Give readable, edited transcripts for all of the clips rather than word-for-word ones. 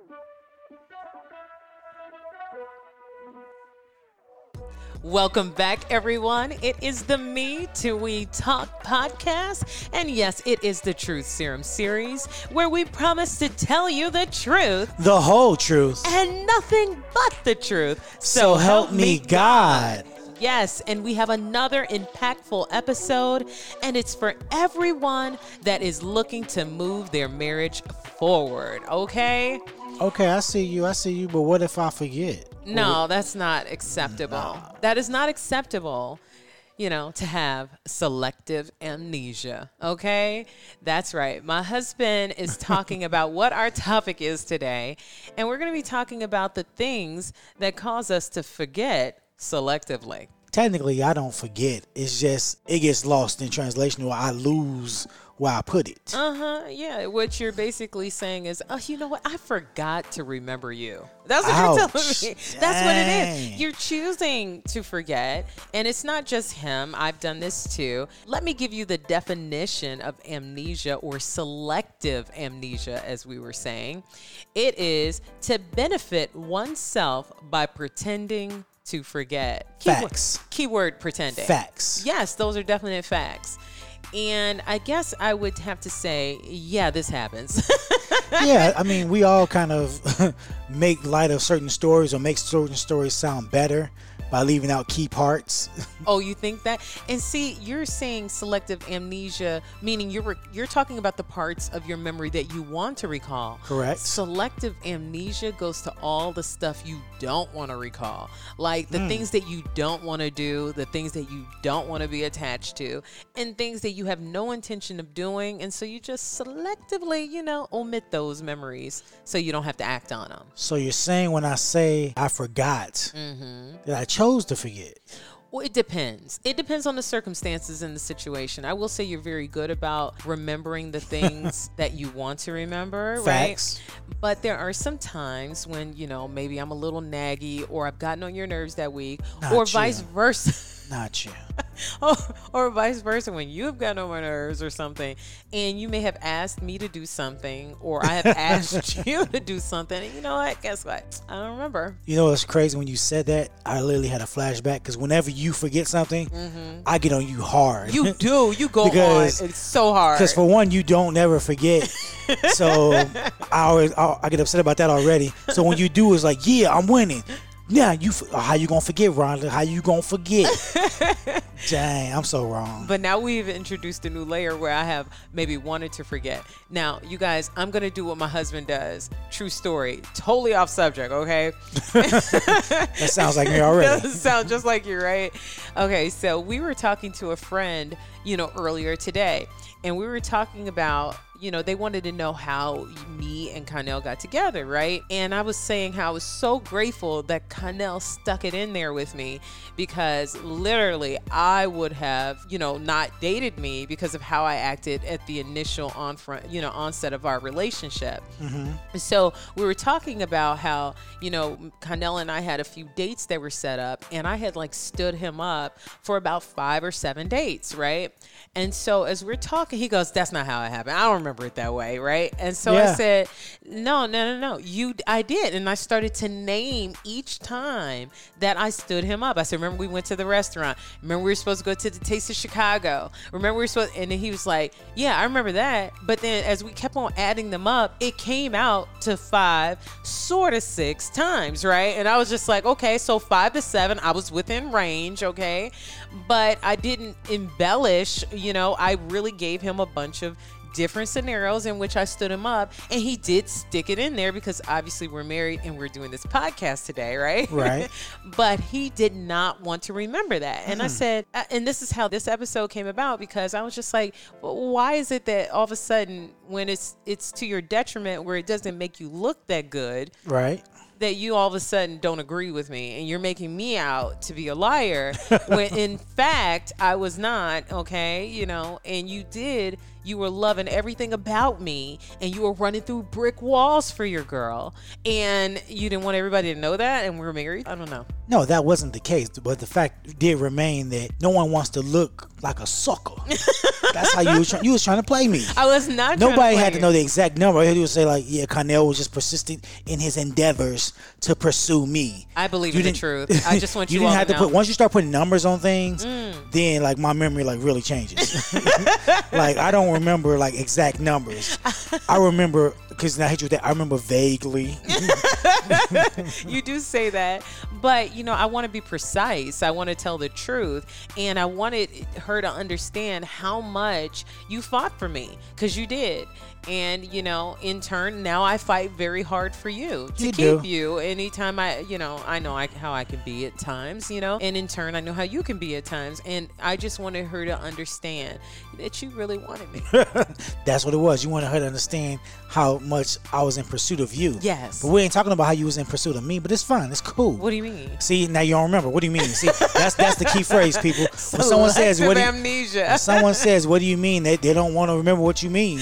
Welcome back, everyone. It is the Me Till We Talk podcast. And yes, it is the Truth Serum series where we promise to tell you the truth. The whole truth. And nothing but the truth. So help me God. Yes, and we have another impactful episode, and it's for everyone that is looking to move their marriage forward, okay? Okay, I see you, but what if I forget? No, that's not acceptable. No. That is not acceptable, to have selective amnesia, okay? That's right. My husband is talking about what our topic is today, and we're going to be talking about the things that cause us to forget selectively. Technically, I don't forget. It's just, it gets lost in translation or I lose where I put it. Yeah. What you're basically saying is, oh, you know what? I forgot to remember you. That's what you're telling me. Dang. That's what it is. You're choosing to forget. And it's not just him. I've done this too. Let me give you the definition of amnesia or selective amnesia, as we were saying. It is to benefit oneself by pretending to forget. Facts. Keyword pretending. Facts. Yes, those are definite facts. And I guess I would have to say, yeah, this happens. Yeah, I mean, we all kind of make light of certain stories or make certain stories sound better by leaving out key parts. Oh, you think that? And see, you're saying selective amnesia, meaning you're talking about the parts of your memory that you want to recall. Correct. Selective amnesia goes to all the stuff you don't want to recall, like the things that you don't want to do, the things that you don't want to be attached to, and things that you have no intention of doing. And so you just selectively, omit those memories so you don't have to act on them. So you're saying when I say I forgot, that I chose to forget? Well, it depends. It depends on the circumstances and the situation. I will say you're very good about remembering the things that you want to remember, Facts. right? But there are some times when, maybe I'm a little naggy or I've gotten on your nerves that week, or vice versa. Not you. Or vice versa, when you have gotten on my nerves or something, and you may have asked me to do something, or I have asked you to do something, and you know what? Guess what? I don't remember. You know what's crazy? When you said that, I literally had a flashback, because whenever you forget something, I get on you hard. You do. You go on. It's so hard. Because for one, you don't never forget. So I get upset about that already. So when you do, it's like, yeah, I'm winning. Yeah, how you gonna forget, Rhonda? How you gonna forget? Dang, I'm so wrong. But now we've introduced a new layer where I have maybe wanted to forget. Now, you guys, I'm gonna do what my husband does. True story. Totally off subject, okay? That sounds like me already. Doesn't sound just like you, right? Okay, so we were talking to a friend, earlier today, and we were talking about, they wanted to know how me and Connell got together, right? And I was saying how I was so grateful that Connell stuck it in there with me, because literally I would have, not dated me because of how I acted at the initial onset of our relationship. So we were talking about how, Connell and I had a few dates that were set up, and I had stood him up for about 5 or 7 dates, right? And so as we're talking, he goes, "That's not how it happened. I don't remember it that way," right? And so I said, no, I did. And I started to name each time that I stood him up. I said, remember we went to the restaurant, remember we were supposed to go to the Taste of Chicago, remember we were supposed, and then he was like, yeah, I remember that. But then as we kept on adding them up, it came out to 5, sort of 6 times, right? And I was just like, okay, so 5 to 7, I was within range, okay? But I didn't embellish, I really gave him a bunch of different scenarios in which I stood him up, and he did stick it in there because obviously we're married and we're doing this podcast today, right? Right. But he did not want to remember that. And I said, and this is how this episode came about, because I was just like, well, why is it that all of a sudden when it's to your detriment, where it doesn't make you look that good, right, that you all of a sudden don't agree with me and you're making me out to be a liar when in fact I was not, okay, and you were loving everything about me, and you were running through brick walls for your girl, and you didn't want everybody to know that, and we're married. I don't know. No, that wasn't the case, but the fact did remain that no one wants to look like a sucker. That's how you was trying to play me. I was not trying nobody had to know the exact number. He would say like, yeah, Connell was just persistent in his endeavors to pursue me. I believe in the truth. I just want you didn't all have to to know. put, once you start putting numbers on things, then like my memory like really changes. Like I don't remember like exact numbers. I remember, because now I hit you with that, I remember vaguely. You do say that, but I want to be precise. I want to tell the truth, and I wanted her to understand how much you fought for me, because you did. And in turn, now I fight very hard for you to keep you. Anytime I know how I can be at times, and in turn I know how you can be at times, and I just wanted her to understand that you really wanted me. That's what it was. You wanted her to understand how much I was in pursuit of you. Yes. But we ain't talking about how you was in pursuit of me, but it's fine. It's cool. What do you mean? See, now you don't remember. What do you mean? See, that's the key phrase, people. When someone says, amnesia. When someone says, what do you mean? They don't want to remember what you mean.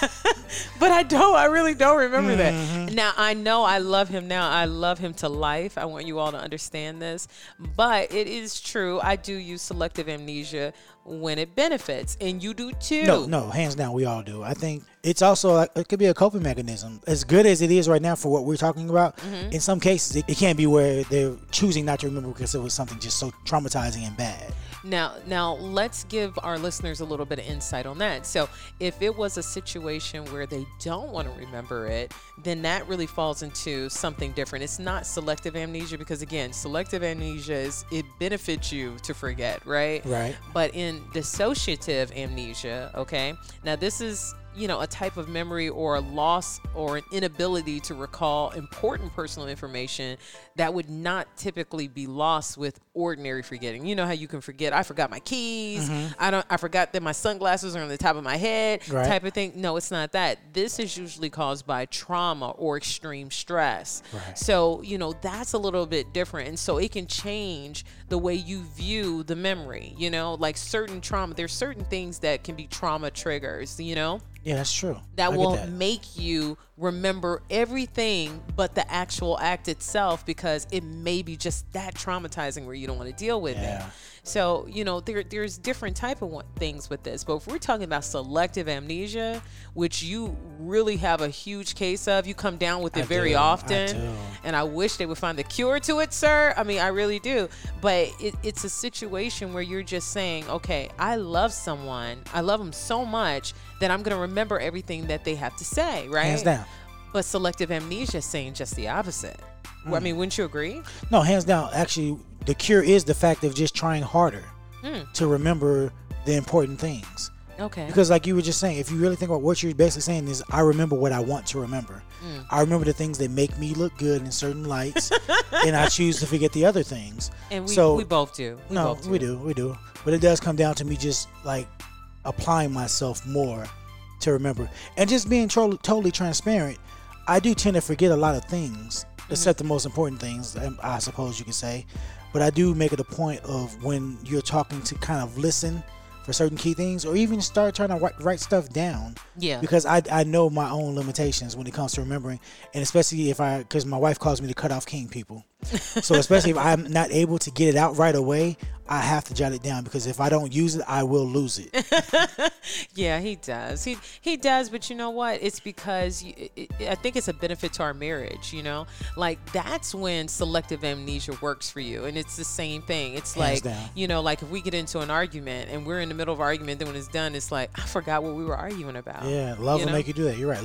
But I really don't remember that. Now, I know I love him now. I love him to life. I want you all to understand this. But it is true. I do use selective amnesia when it benefits, and you do too. No, hands down, we all do. I think it's also like, it could be a coping mechanism. As good as it is right now for what we're talking about, in some cases it can be where they're choosing not to remember because it was something just so traumatizing and bad. Now let's give our listeners a little bit of insight on that. So if it was a situation where they don't want to remember it, then that really falls into something different. It's not selective amnesia, because again, selective amnesia it benefits you to forget, right? Right. But in dissociative amnesia, okay, now this is a type of memory or a loss or an inability to recall important personal information that would not typically be lost with ordinary forgetting. You know how you can forget, I forgot my keys, I forgot that my sunglasses are on the top of my head, type of thing. No, it's not that. This is usually caused by trauma or extreme stress. Right. So, that's a little bit different. And so it can change the way you view the memory, like certain trauma. There's certain things that can be trauma triggers, Yeah, that's true. That will make you remember everything but the actual act itself, because it may be just that traumatizing where you don't want to deal with it. So, there's different type of things with this. But if we're talking about selective amnesia, which you really have a huge case of, you come down with it very often. And I wish they would find the cure to it, sir. I mean, I really do. But it's a situation where you're just saying, okay, I love someone. I love them so much that I'm going to remember everything that they have to say, right? Hands down. But selective amnesia is saying just the opposite. I mean, wouldn't you agree? No, hands down. Actually, the cure is the fact of just trying harder to remember the important things. Okay. Because like you were just saying, if you really think about what you're basically saying is, I remember what I want to remember. I remember the things that make me look good in certain lights, and I choose to forget the other things. And we both do. We do. But it does come down to me just like applying myself more to remember. And just being totally transparent, I do tend to forget a lot of things, except the most important things, I suppose you could say. But I do make it a point of, when you're talking, to kind of listen for certain key things, or even start trying to write stuff down. Yeah. Because I know my own limitations when it comes to remembering, and especially because my wife calls me the cutoff king, people. So especially if I'm not able to get it out right away, I have to jot it down, because if I don't use it, I will lose it. Yeah, he does. He does, but you know what? It's because I think it's a benefit to our marriage, Like, that's when selective amnesia works for you. And it's the same thing. It's Hands like, down. Like if we get into an argument and we're in the middle of an argument, then when it's done, it's like, I forgot what we were arguing about. Yeah, love will make you do that. You're right.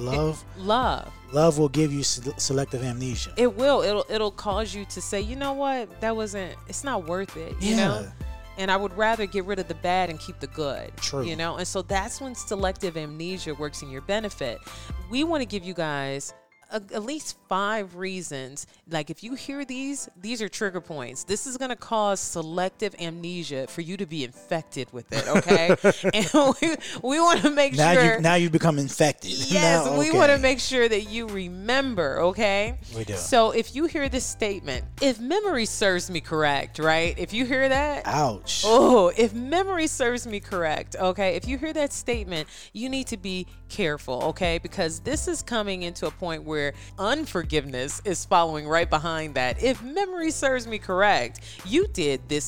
Love will give you selective amnesia. It will. It'll cause you to say, you know what? It's not worth it, you know? And I would rather get rid of the bad and keep the good. True. And so that's when selective amnesia works in your benefit. We want to give you guys at least 5 reasons. Like, if you hear these are trigger points. This is going to cause selective amnesia for you to be infected with it, okay? And we want to make sure. Now you become infected. Yes, we want to make sure that you remember, okay? We do. So if you hear this statement, if memory serves me correct, right? If you hear that. Ouch. Oh, if memory serves me correct, okay? If you hear that statement, you need to be careful, okay? Because this is coming into a point where unforgiveness is following right behind that. If memory serves me correct, you did this.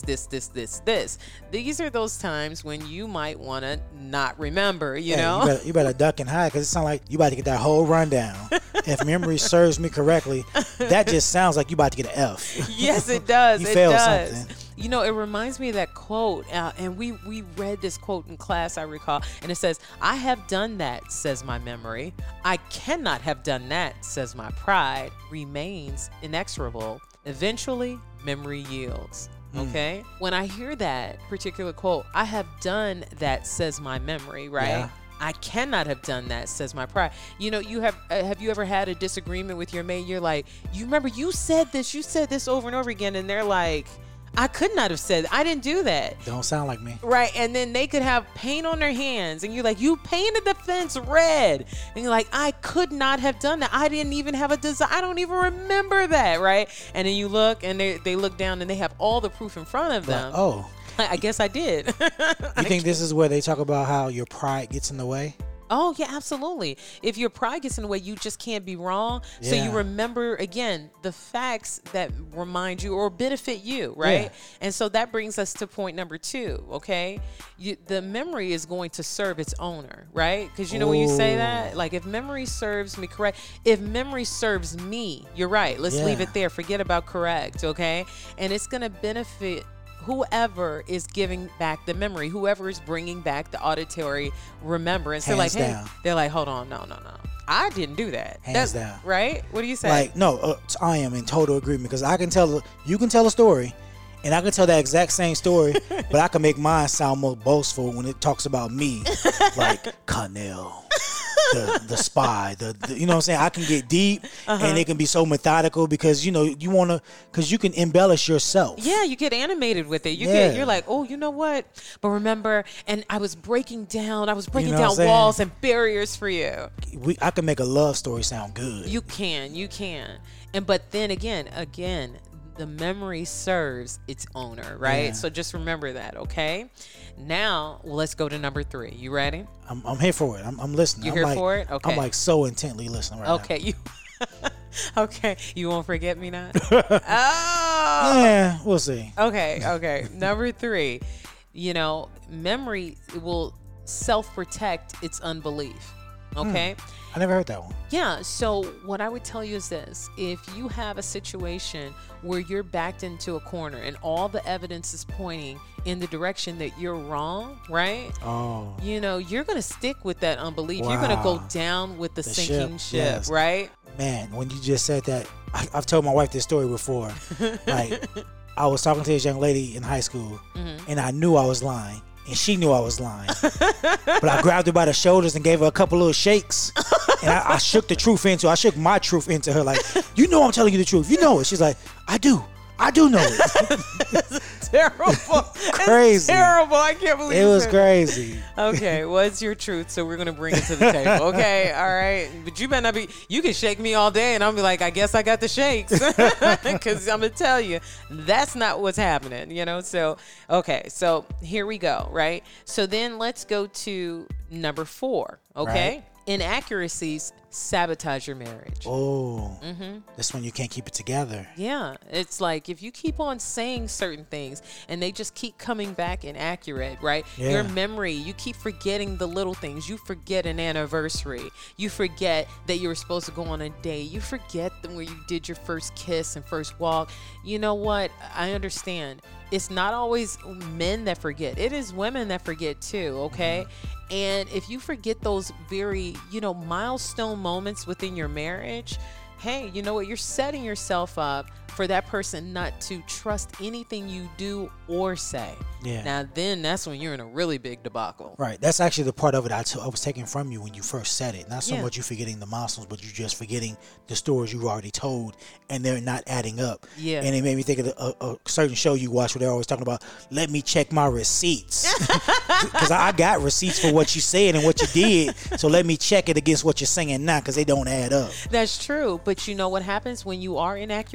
These are those times when you might want to not remember, you know? You better duck and hide, because it sounds like you about to get that whole rundown. If memory serves me correctly, that just sounds like you about to get an F. Yes, it does. You it failed does. something. You know, it reminds me of that quote, and we read this quote in class, I recall, and it says, "I have done that, says my memory. I cannot have done that, says my pride. Remains inexorable. Eventually, memory yields." Okay? When I hear that particular quote, "I have done that, says my memory," right? Yeah. I cannot have done that, says my pride. You know, you have you ever had a disagreement with your mate? You're like, you remember you said this over and over again, and they're like, I could not have said, I didn't do that. Don't sound like me. Right. And then they could have paint on their hands, and you're like, you painted the fence red. And you're like, I could not have done that. I didn't even have a design. I don't even remember that. Right. And then you look, and they look down, and they have all the proof in front of them. Like, oh. I guess I did. You think this is where they talk about how your pride gets in the way? Oh, yeah, absolutely. If your pride gets in the way, you just can't be wrong. Yeah. So you remember, again, the facts that remind you or benefit you, right? Yeah. And so that brings us to point number 2, okay? The memory is going to serve its owner, right? Because you know when you say that, like, if memory serves me correct, if memory serves me, you're right. Let's leave it there. Forget about correct, okay? And it's going to benefit whoever is giving back the memory, whoever is bringing back the auditory remembrance. They're like, hey, they're like, hold on, no. I didn't do that. Hands down. Right? What do you say? Like, no, I am in total agreement, because you can tell a story, and I can tell that exact same story, but I can make mine sound more boastful when it talks about me, like Connell. The spy, you know what I'm saying? I can get deep, and it can be so methodical, because, you know, because you can embellish yourself. Yeah, you get animated with it. You're like, oh, you know what? But remember, and I was breaking down walls and barriers for you. I can make a love story sound good. You can. But then again, the memory serves its owner, right? Yeah. So just remember that, okay? Now, let's go to number 3. You ready? I'm here for it. I'm listening. You're here for it? Okay. I'm like so intently listening right now. Okay. Okay. You won't forget me not? Oh! Yeah, we'll see. Okay. Number 3, you know, memory will self-protect its unbelief, okay? I never heard that one. Yeah, so what I would tell you is this. If you have a situation where you're backed into a corner and all the evidence is pointing in the direction that you're wrong, right? Oh. You know, you're going to stick with that unbelief. Wow. You're going to go down with the sinking ship, yes. Right? Man, when you just said that, I've told my wife this story before. Like, I was talking to this young lady in high school, and I knew I was lying. And she knew I was lying. But I grabbed her by the shoulders and gave her a couple little shakes. And I shook I shook my truth into her, like, you know I'm telling you the truth. You know it. She's like, I do know it. It's terrible. Crazy. It's terrible. I can't believe it. It was crazy. Okay, what's your truth? So we're going to bring it to the table. Okay, all right. But you better not be, you can shake me all day and I'll be like, I guess I got the shakes. Because I'm going to tell you, that's not what's happening, you know? So, okay, so here we go, right? So then let's go to number 4, okay? Right. Inaccuracies sabotage your marriage. Oh, that's when you can't keep it together. Yeah, it's like if you keep on saying certain things and they just keep coming back inaccurate, right? Yeah. Your memory, you keep forgetting the little things. You forget an anniversary. You forget that you were supposed to go on a date. You forget where you did your first kiss and first walk. You know what? I understand. It's not always men that forget. It is women that forget too, okay? And if you forget those very, milestone moments within your marriage, hey, you know what? You're setting yourself up for that person not to trust anything you do or say. Yeah. Now, then that's when you're in a really big debacle. Right. That's actually the part of it I was taking from you when you first said it. Not so much you forgetting the milestones, but you just forgetting the stories you already told, and they're not adding up. Yeah. And it made me think of a certain show you watch where they're always talking about, let me check my receipts. Because I got receipts for what you said and what you did, so let me check it against what you're saying now, because they don't add up. That's true. But you know what happens when you are inaccurate like that?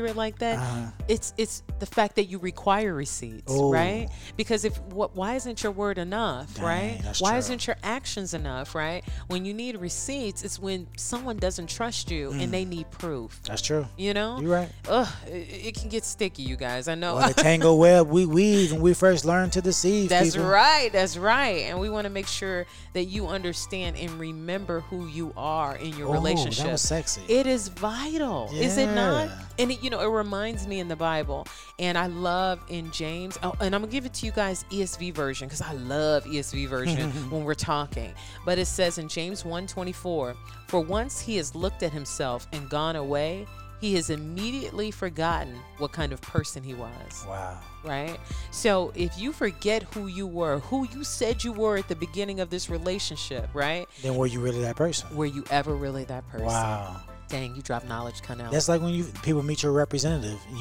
said? It's the fact that you require receipts, Ooh. right? Because why isn't your word enough, Dang, right? that's Why true. isn't your actions enough, right? When you need receipts, it's when someone doesn't trust you and they need proof. That's true. You know? You're right. Ugh, it can get sticky, you guys. I know. On the tangle web, we weave, and we first learn to deceive. That's people. right. That's right. And we want to make sure that you understand and remember who you are in your relationship. That was sexy. It is vital, is it not? Yeah. And it reminds me in the Bible, and I love in James. Oh, and I'm gonna give it to you guys ESV version because I love ESV version when we're talking. But it says in James 1:24, for once he has looked at himself and gone away, he has immediately forgotten what kind of person he was. Wow. Right? So if you forget who you were, who you said you were at the beginning of this relationship, right? Then were you really that person? Were you ever really that person? Wow. Dang, you drop knowledge, Connell. That's like when people meet your representative. You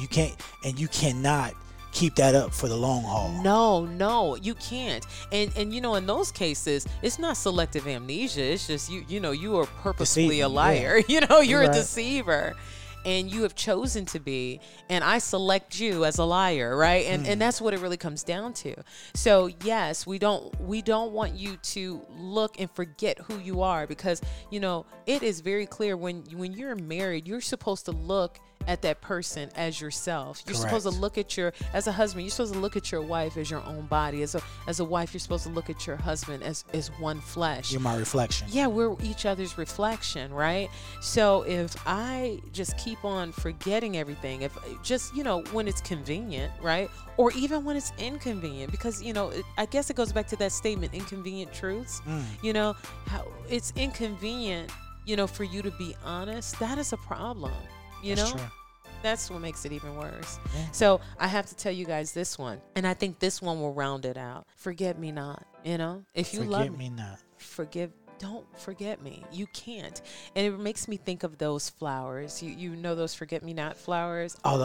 cannot keep that up for the long haul. No, you can't. And in those cases, it's not selective amnesia. It's just you are purposefully Deceiving, a liar. yeah. You're Right. a deceiver. And you have chosen to be, and I select you as a liar, right? And that's what it really comes down to. So yes, we don't want you to look and forget who you are, because it is very clear when you're married, you're supposed to look at that person as yourself. You're supposed to look at as a husband, you're supposed to look at your wife as your own body. As a wife, you're supposed to look at your husband as one flesh. You're my reflection. Yeah, we're each other's reflection, right? So if I just keep on forgetting everything, if just, when it's convenient, right? Or even when it's inconvenient, because, I guess it goes back to that statement, inconvenient truths. How it's inconvenient, for you to be honest, that is a problem, That's true. That's what makes it even worse. Yeah. So I have to tell you guys this one, and I think this one will round it out. Forget me not. If you love me not. Don't forget me. You can't. And it makes me think of those flowers. You know those forget-me-not flowers? Oh,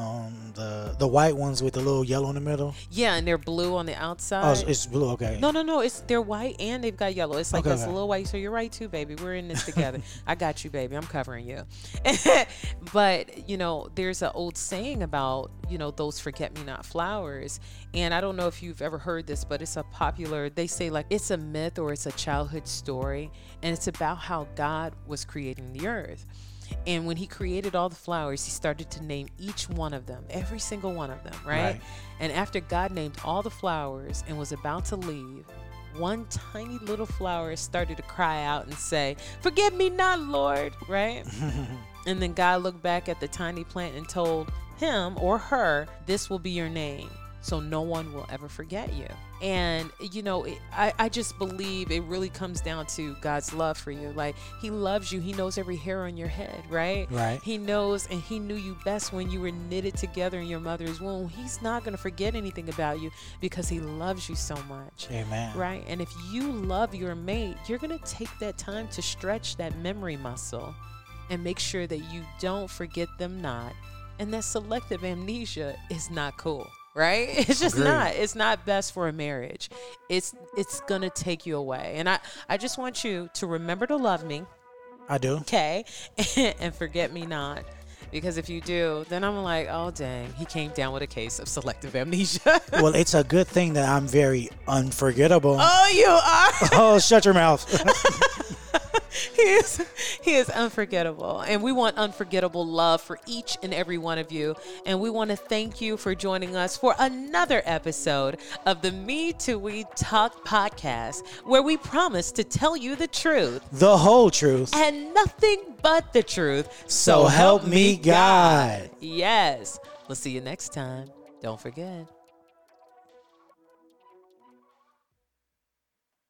the white ones with the little yellow in the middle. Yeah, and they're blue on the outside. Oh, it's blue. Okay. No. They're white and they've got yellow. It's like Okay, a okay. little white. So you're right too, baby. We're in this together. I got you, baby. I'm covering you. But there's an old saying about those forget-me-not flowers. And I don't know if you've ever heard this, but it's they say like it's a myth or it's a childhood story, and it's about how God was creating the earth. And when he created all the flowers, he started to name each one of them, every single one of them, right? And after God named all the flowers and was about to leave, one tiny little flower started to cry out and say, "Forget me not, Lord," right? And then God looked back at the tiny plant and told him or her, "This will be your name, so no one will ever forget you." And I just believe it really comes down to God's love for you. Like, he loves you. He knows every hair on your head, right? He knows, and he knew you best when you were knitted together in your mother's womb. He's not going to forget anything about you because he loves you so much. Amen. Right? And if you love your mate, you're going to take that time to stretch that memory muscle and make sure that you don't forget them not. And that selective amnesia is not cool. Right? It's just Agreed. not. It's not best for a marriage. It's gonna take you away. And I just want you to remember to love me. I do. Okay? And forget me not. Because if you do, then I'm like, oh dang, he came down with a case of selective amnesia. Well, it's a good thing that I'm very unforgettable. Oh, you are. Oh, shut your mouth. He is unforgettable, and we want unforgettable love for each and every one of you. And we want to thank you for joining us for another episode of the Me Too We Talk podcast, where we promise to tell you the truth The whole truth. and nothing but the truth. So help me God. Yes. We'll see you next time. Don't forget.